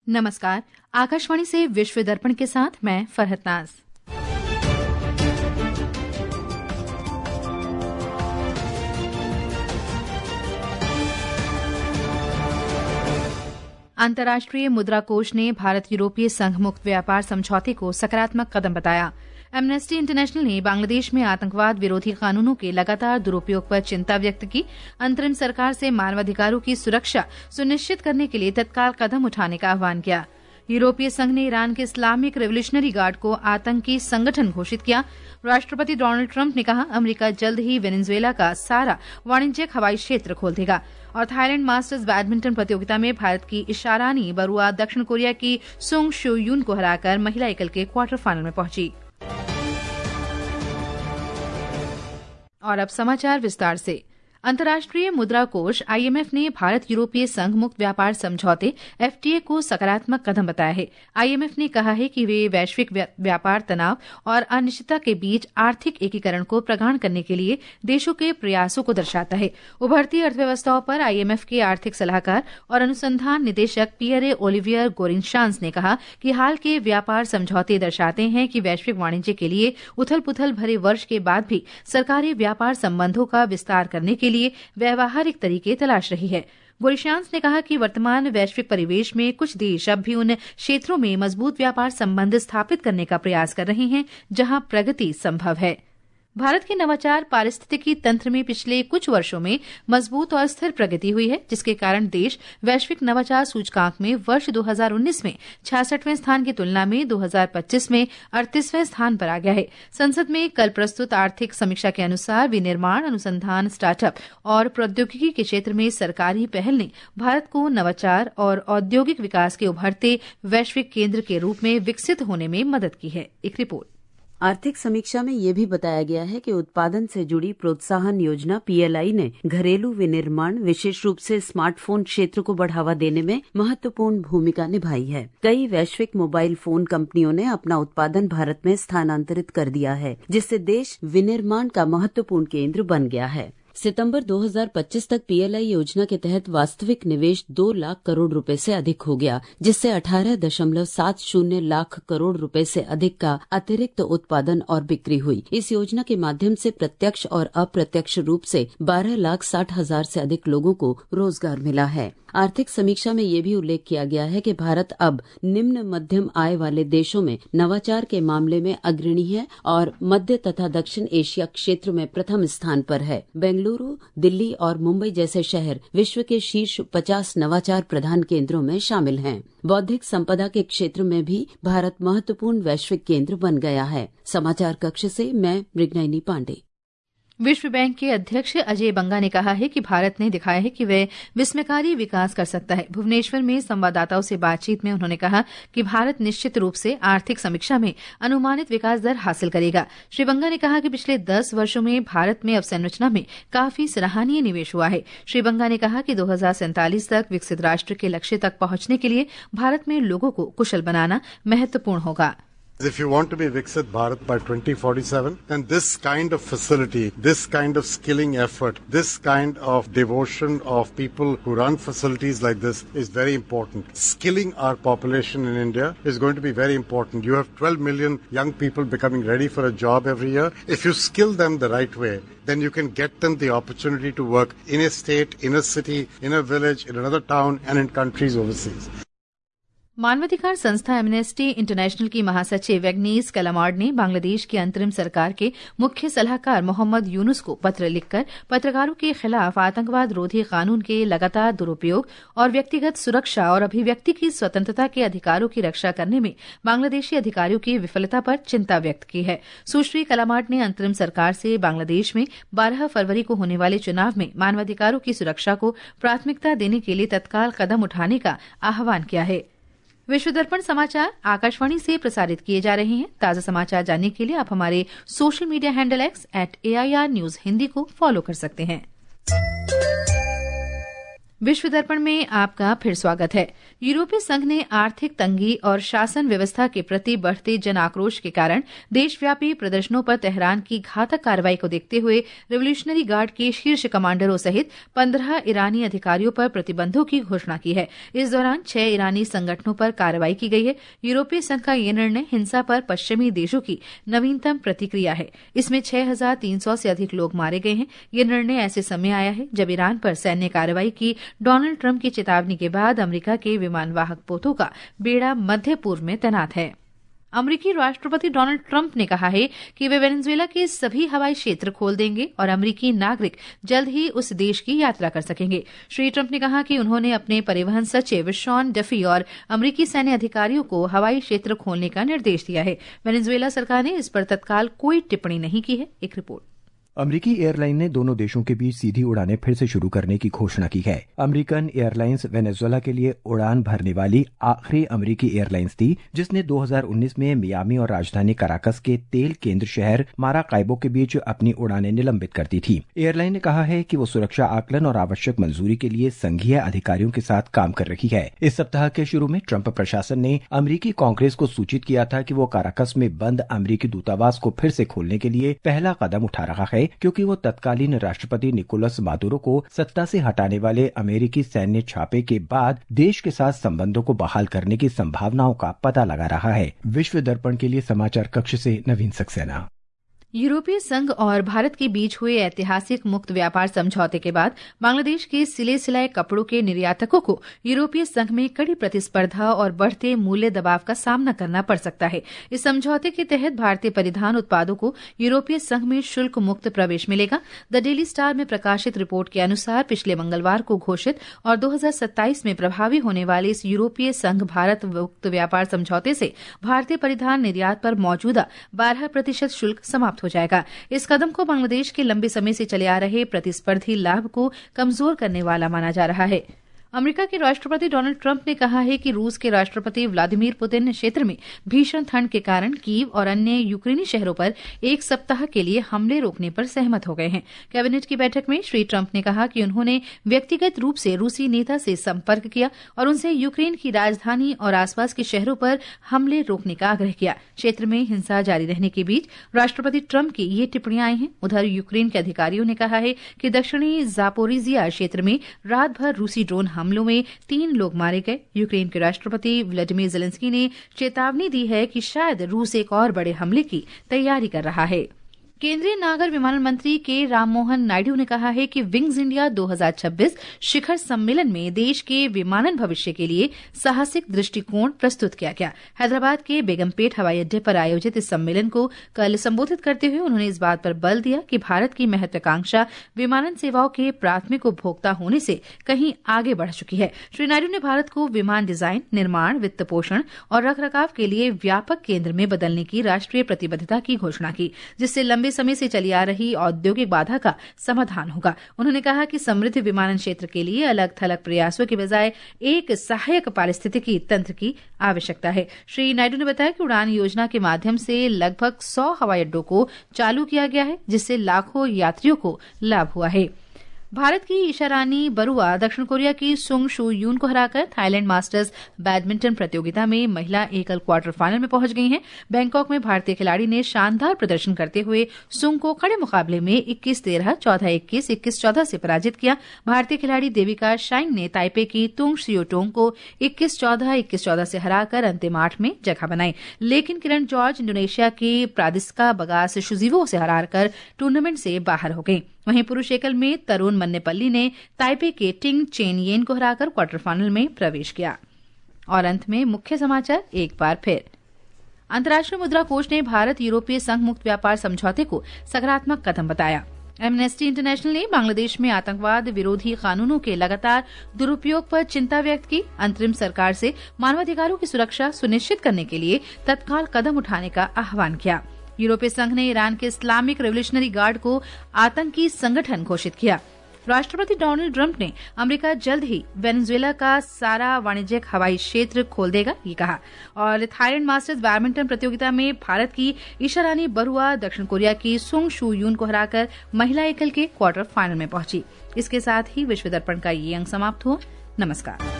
नमस्कार। आकाशवाणी से विश्व दर्पण के साथ मैं फरहत नाज। अंतर्राष्ट्रीय मुद्रा कोष ने भारत यूरोपीय संघ मुक्त व्यापार समझौते को सकारात्मक कदम बताया। एमनेस्टी इंटरनेशनल ने बांग्लादेश में आतंकवाद विरोधी कानूनों के लगातार दुरुपयोग पर चिंता व्यक्त की। अंतरिम सरकार से मानवाधिकारों की सुरक्षा सुनिश्चित करने के लिए तत्काल कदम उठाने का आह्वान किया। यूरोपीय संघ ने ईरान के इस्लामिक रेवोल्यूशनरी गार्ड को आतंकी संगठन घोषित किया। राष्ट्रपति डोनाल्ड ट्रंप ने कहा, अमेरिका जल्द ही वेनेजुएला का सारा वाणिज्यिक हवाई क्षेत्र खोल देगा। और थाईलैंड मास्टर्स बैडमिंटन प्रतियोगिता में भारत की इशारानी बरुआ दक्षिण कोरिया की सुंग शो यून को हराकर महिला एकल के क्वार्टर फाइनल में पहुंची। और अब समाचार विस्तार से। अंतर्राष्ट्रीय मुद्रा कोष आईएमएफ ने भारत यूरोपीय संघ मुक्त व्यापार समझौते एफटीए को सकारात्मक कदम बताया है। आईएमएफ ने कहा है कि वे वैश्विक व्यापार तनाव और अनिश्चितता के बीच आर्थिक एकीकरण को प्रगाढ़ करने के लिए देशों के प्रयासों को दर्शाता है। उभरती अर्थव्यवस्थाओं पर आईएमएफ के आर्थिक सलाहकार और अनुसंधान निदेशक पियरे ओलिवियर गोरिनशांस ने कहा कि हाल के व्यापार समझौते दर्शाते हैं कि वैश्विक वाणिज्य के लिए उथल पुथल भरे वर्ष के बाद भी सरकारी व्यापार संबंधों का विस्तार करने के लिए व्यावहारिक तरीके तलाश रही है। गोरिशांस ने कहा कि वर्तमान वैश्विक परिवेश में कुछ देश अब भी उन क्षेत्रों में मजबूत व्यापार संबंध स्थापित करने का प्रयास कर रहे हैं जहां प्रगति संभव है। भारत के नवाचार पारिस्थितिकी तंत्र में पिछले कुछ वर्षों में मजबूत और स्थिर प्रगति हुई है, जिसके कारण देश वैश्विक नवाचार सूचकांक में वर्ष 2019 में 66वें स्थान की तुलना में 2025 में 38वें स्थान पर आ गया है। संसद में कल प्रस्तुत आर्थिक समीक्षा के अनुसार विनिर्माण, अनुसंधान, स्टार्टअप और प्रौद्योगिकी के क्षेत्र में सरकारी पहल ने भारत को नवाचार और औद्योगिक विकास के उभरते वैश्विक केंद्र के रूप में विकसित होने में मदद की है। एक रिपोर्ट। आर्थिक समीक्षा में ये भी बताया गया है कि उत्पादन से जुड़ी प्रोत्साहन योजना पीएलआई ने घरेलू विनिर्माण, विशेष रूप से स्मार्टफोन क्षेत्र को बढ़ावा देने में महत्वपूर्ण भूमिका निभाई है। कई वैश्विक मोबाइल फोन कंपनियों ने अपना उत्पादन भारत में स्थानांतरित कर दिया है, जिससे देश विनिर्माण का महत्वपूर्ण केंद्र बन गया है। सितंबर 2025 तक पीएलआई योजना के तहत वास्तविक निवेश 2 लाख करोड़ रुपए से अधिक हो गया, जिससे 18.70 लाख करोड़ रुपए से अधिक का अतिरिक्त उत्पादन और बिक्री हुई। इस योजना के माध्यम से प्रत्यक्ष और अप्रत्यक्ष रूप से 12,60,000 से अधिक लोगों को रोजगार मिला है। आर्थिक समीक्षा में ये भी उल्लेख किया गया है कि भारत अब निम्न मध्यम आय वाले देशों में नवाचार के मामले में अग्रणी है और मध्य तथा दक्षिण एशिया क्षेत्र में प्रथम स्थान पर है। बेंगलुरु, दिल्ली और मुंबई जैसे शहर विश्व के शीर्ष 50 नवाचार प्रधान केंद्रों में शामिल हैं। बौद्धिक संपदा के क्षेत्र में भी भारत महत्वपूर्ण वैश्विक केंद्र बन गया है। समाचार कक्ष से मैं मृगनयनी पांडे। विश्व बैंक के अध्यक्ष अजय बंगा ने कहा है कि भारत ने दिखाया है कि वह विस्मयकारी विकास कर सकता है। भुवनेश्वर में संवाददाताओं से बातचीत में उन्होंने कहा कि भारत निश्चित रूप से आर्थिक समीक्षा में अनुमानित विकास दर हासिल करेगा। श्री बंगा ने कहा कि पिछले 10 वर्षों में भारत में अवसंरचना में काफी सराहनीय निवेश हुआ है। श्री बंगा ने कहा कि 2047 तक विकसित राष्ट्र के लक्ष्य तक पहुंचने के लिए भारत में लोगों को कुशल बनाना महत्वपूर्ण होगा। If you want to be Viksit Bharat by 2047, then this kind of facility, this kind of skilling effort, this kind of devotion of people who run facilities like this is very important. Skilling our population in India is going to be very important. You have 12 million young people becoming ready for a job every year. If you skill them the right way, then you can get them the opportunity to work in a state, in a city, in a village, in another town, and in countries overseas. मानवाधिकार संस्था amnesty international की महासचिव Agnes कलामार्ड ने बांग्लादेश की अंतरिम सरकार के मुख्य सलाहकार मोहम्मद यूनुस को पत्र लिखकर पत्रकारों के खिलाफ आतंकवाद रोधी कानून के लगातार दुरुपयोग और व्यक्तिगत सुरक्षा और अभिव्यक्ति की स्वतंत्रता के अधिकारों की रक्षा करने में बांग्लादेशी अधिकारियों की विफलता पर चिंता व्यक्त की है। सुश्री कलामार्ड ने अंतरिम सरकार से बांग्लादेश में 12 फरवरी को होने वाले चुनाव में मानवाधिकारों की सुरक्षा को प्राथमिकता देने के लिए तत्काल कदम उठाने का आह्वान किया है। विश्व दर्पण समाचार आकाशवाणी से प्रसारित किए जा रहे हैं। ताजा समाचार जानने के लिए आप हमारे social media handle X @AIR News Hindi को फॉलो कर सकते हैं। विश्व दर्पण में आपका फिर स्वागत है। यूरोपीय संघ ने आर्थिक तंगी और शासन व्यवस्था के प्रति बढ़ते जन आक्रोश के कारण देशव्यापी प्रदर्शनों पर तेहरान की घातक कार्रवाई को देखते हुए रिवोल्यूशनरी गार्ड के शीर्ष कमांडरों सहित 15 ईरानी अधिकारियों पर प्रतिबंधों की घोषणा की है। इस दौरान 6 ईरानी संगठनों पर कार्रवाई की गई है। यूरोपीय संघ का यह निर्णय हिंसा पर पश्चिमी देशों की नवीनतम प्रतिक्रिया है। इसमें 6,300 से अधिक लोग मारे गए हैं। यह निर्णय ऐसे समय आया है जब ईरान पर सैन्य कार्रवाई की डोनाल्ड ट्रंप की चेतावनी के बाद अमेरिका के विमानवाहक पोतों का बेड़ा मध्य पूर्व में तैनात है। अमेरिकी राष्ट्रपति डोनाल्ड ट्रंप ने कहा है कि वे वेनेजुएला के सभी हवाई क्षेत्र खोल देंगे और अमेरिकी नागरिक जल्द ही उस देश की यात्रा कर सकेंगे। श्री ट्रंप ने कहा कि उन्होंने अपने परिवहन सचिव शॉन डफी और अमेरिकी सैन्य अधिकारियों को हवाई क्षेत्र खोलने का निर्देश दिया है। वेनेजुएला सरकार ने इस पर तत्काल कोई टिप्पणी नहीं की है। एक रिपोर्ट। अमेरिकी एयरलाइन ने दोनों देशों के बीच सीधी उड़ानें फिर से शुरू करने की घोषणा की है। अमेरिकन एयरलाइंस वेनेजुएला के लिए उड़ान भरने वाली आखिरी अमेरिकी एयरलाइंस थी, जिसने 2019 में मियामी और राजधानी कराकस के तेल केंद्र शहर माराकाइबो के बीच अपनी उड़ानें निलंबित कर दी थी। एयरलाइन ने कहा है कि वो सुरक्षा आकलन और आवश्यक मंजूरी के लिए संघीय अधिकारियों के साथ काम कर रही है। इस सप्ताह के शुरू में ट्रंप प्रशासन ने अमेरिकी कांग्रेस को सूचित किया था कि वो काराकस में बंद अमेरिकी दूतावास को फिर से खोलने के लिए पहला कदम उठा रहा है, क्योंकि वो तत्कालीन राष्ट्रपति निकोलस मादुरो को सत्ता से हटाने वाले अमेरिकी सैन्य छापे के बाद देश के साथ संबंधों को बहाल करने की संभावनाओं का पता लगा रहा है। विश्व दर्पण के लिए समाचार कक्ष से नवीन सक्सेना। यूरोपीय संघ और भारत के बीच हुए ऐतिहासिक मुक्त व्यापार समझौते के बाद बांग्लादेश के सिले सिलाए कपड़ों के निर्यातकों को यूरोपीय संघ में कड़ी प्रतिस्पर्धा और बढ़ते मूल्य दबाव का सामना करना पड़ सकता है। इस समझौते के तहत भारतीय परिधान उत्पादों को यूरोपीय संघ में शुल्क मुक्त प्रवेश मिलेगा। द डेली स्टार में प्रकाशित रिपोर्ट के अनुसार पिछले मंगलवार को घोषित और 2027 में प्रभावी होने वाले इस यूरोपीय संघ भारत मुक्त व्यापार समझौते से भारतीय परिधान निर्यात पर मौजूदा 12% शुल्क समाप्त हो जाएगा। इस कदम को बांग्लादेश के लंबे समय से चले आ रहे प्रतिस्पर्धी लाभ को कमजोर करने वाला माना जा रहा है। अमेरिका के राष्ट्रपति डोनाल्ड ट्रंप ने कहा है कि रूस के राष्ट्रपति व्लादिमीर पुतिन ने क्षेत्र में भीषण ठंड के कारण कीव और अन्य यूक्रेनी शहरों पर एक सप्ताह के लिए हमले रोकने पर सहमत हो गए हैं। कैबिनेट की बैठक में श्री ट्रंप ने कहा कि उन्होंने व्यक्तिगत रूप से रूसी नेता से संपर्क किया और उनसे यूक्रेन की राजधानी और आसपास के शहरों पर हमले रोकने का आग्रह किया। क्षेत्र में हिंसा जारी रहने के बीच राष्ट्रपति ट्रंप की ये टिप्पणियां आई हैं। उधर यूक्रेन के अधिकारियों ने कहा है कि दक्षिणी जापोरिजिया क्षेत्र में रात भर रूसी ड्रोन हमलों में 3 लोग मारे गए। यूक्रेन के राष्ट्रपति व्लादिमीर ज़ेलेंस्की ने चेतावनी दी है कि शायद रूस एक और बड़े हमले की तैयारी कर रहा है। केंद्रीय नागर विमानन मंत्री के राममोहन नायडू ने कहा है कि विंग्स इंडिया 2026 शिखर सम्मेलन में देश के विमानन भविष्य के लिए साहसिक दृष्टिकोण प्रस्तुत किया गया। हैदराबाद के बेगमपेट हवाई अड्डे पर आयोजित इस सम्मेलन को कल संबोधित करते हुए उन्होंने इस बात पर बल दिया कि भारत की महत्वाकांक्षा विमानन सेवाओं के प्राथमिक उपभोक्ता होने से कहीं आगे बढ़ चुकी है। श्री नायडू ने भारत को विमान डिजाइन, निर्माण, वित्त पोषण और रखरखाव के लिए व्यापक केंद्र में बदलने की राष्ट्रीय प्रतिबद्धता की घोषणा की, जिससे लंबे समय से चली आ रही औद्योगिक बाधा का समाधान होगा। उन्होंने कहा कि समृद्ध विमानन क्षेत्र के लिए अलग थलग प्रयासों के बजाय एक सहायक पारिस्थितिकी तंत्र की आवश्यकता है। श्री नायडू ने बताया कि उड़ान योजना के माध्यम से लगभग 100 हवाई अड्डों को चालू किया गया है, जिससे लाखों यात्रियों को लाभ हुआ है। भारत की ईशा रानी बरुआ दक्षिण कोरिया की सुंग शू यून को हराकर थाईलैंड मास्टर्स बैडमिंटन प्रतियोगिता में महिला एकल क्वार्टर फाइनल में पहुंच गई हैं। बैंकॉक में भारतीय खिलाड़ी ने शानदार प्रदर्शन करते हुए सुंग को खड़े मुकाबले में 21-13, 14-21, 21-14 से पराजित किया। भारतीय खिलाड़ी देविका शाइन ने ताइपे की तुंग सियोटोंग को 21-14, 21-14 से हराकर अंतिम 8 में जगह बनाई। लेकिन किरण जॉर्ज इंडोनेशिया की प्रादिस्का बगास शुजीवो से हराकर टूर्नामेंट से बाहर हो गई। वहीं पुरुष एकल में तरुण मन्नेपल्ली ने ताइपे के टिंग चेन येन को हराकर क्वार्टर फाइनल में प्रवेश किया। और अंत में मुख्य समाचार एक बार फिर। अंतर्राष्ट्रीय मुद्रा कोष ने भारत यूरोपीय संघ मुक्त व्यापार समझौते को सकारात्मक कदम बताया। एमनेस्टी इंटरनेशनल ने बांग्लादेश में आतंकवाद विरोधी कानूनों के लगातार दुरुपयोग पर चिंता व्यक्त की। अंतरिम सरकार से मानवाधिकारों की सुरक्षा सुनिश्चित करने के लिए तत्काल कदम उठाने का आह्वान किया। यूरोपीय संघ ने ईरान के इस्लामिक रिवोल्यूशनरी गार्ड को आतंकी संगठन घोषित किया। राष्ट्रपति डोनाल्ड ट्रंप ने अमेरिका जल्द ही वेनेजुएला का सारा वाणिज्यिक हवाई क्षेत्र खोल देगा, ये कहा। और थाईलैंड मास्टर्स बैडमिंटन प्रतियोगिता में भारत की ईशा रानी बरुआ दक्षिण कोरिया की सुंग शू यून को हराकर महिला एकल के क्वार्टर फाइनल में पहुंची। इसके साथ ही विश्व दर्पण का ये अंक समाप्त हुआ। नमस्कार।